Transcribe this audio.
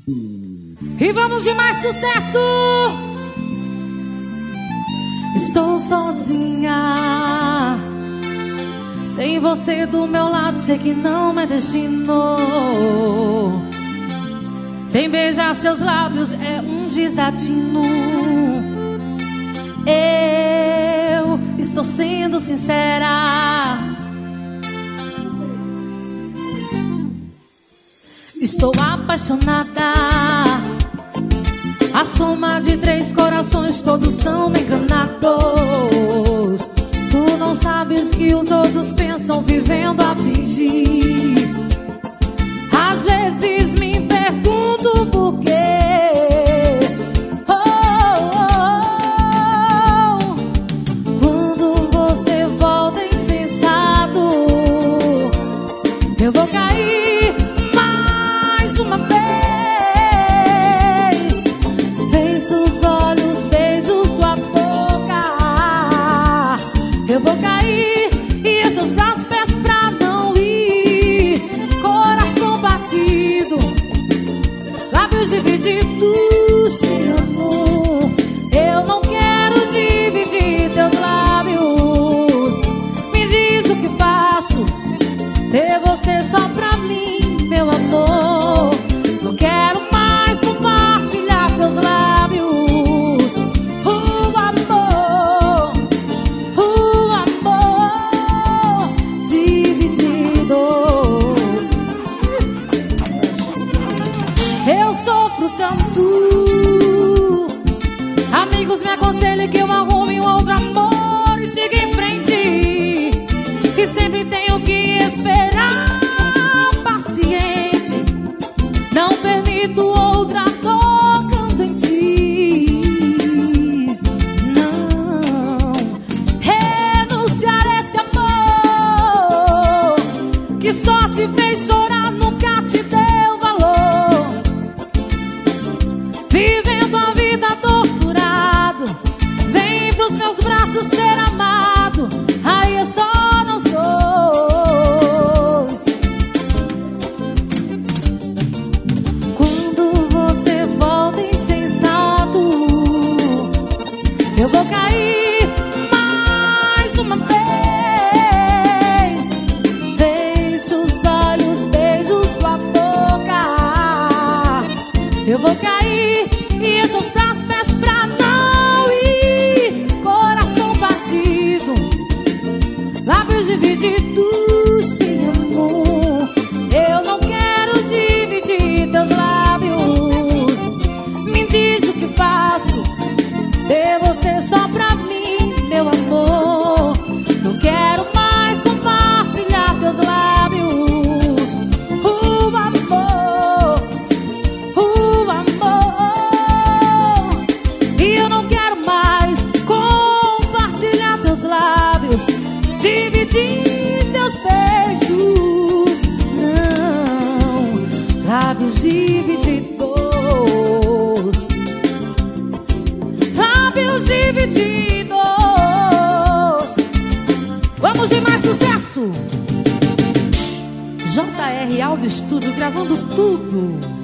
E vamos de mais sucesso. Estou sozinha, sem você do meu lado, sei que não é destino. Sem beijar seus lábios é um desatino. Eu estou sendo sincera, estou apaixonada. A soma de 3 corações, todos são enganados. Tu não sabes que os outros pensam vivendo a fingir. Às vezes me pergunto por quê. Quando você volta insensado, eu vou cair mais uma vez. Fecho os olhos, beijo tua boca. Eu vou cair e em seus braços peço pra não ir. Coração batido, lábios divididos, te amo. Eu não quero dividir teus lábios. Me diz o que faço, ter você só pra mim, meu amor. Não quero mais compartilhar teus lábios. O amor dividido. Eu sofro tanto, amigos me aconselham que eu arrume um outro amor e siga em frente. E sempre tenho que esperar, paciente. Não permito outra tocando em ti. Não renunciar a esse amor que só te fez chorar, nunca te deu valor. Vivendo a vida torturado, vem pros meus braços ser amado. Aí eu só não sou. Quando você volta insensado, eu vou cair mais uma vez. Fecho os olhos, beijo tua boca. Eu vou cair e em seus braços peço pra não ir. Coração partido, lábios divididos, te amo. Eu não quero dividir teus lábios. Me diz o que faço, ter você só pra mim, meu amor. Não quero mais compartilhar teus lábios. O amor, o amor. E eu não quero mais compartilhar teus lábios, dividir teus beijos. Não, lábios divididos, lábios divididos. Vamos de mais sucesso. JR Audio Estúdio, gravando tudo.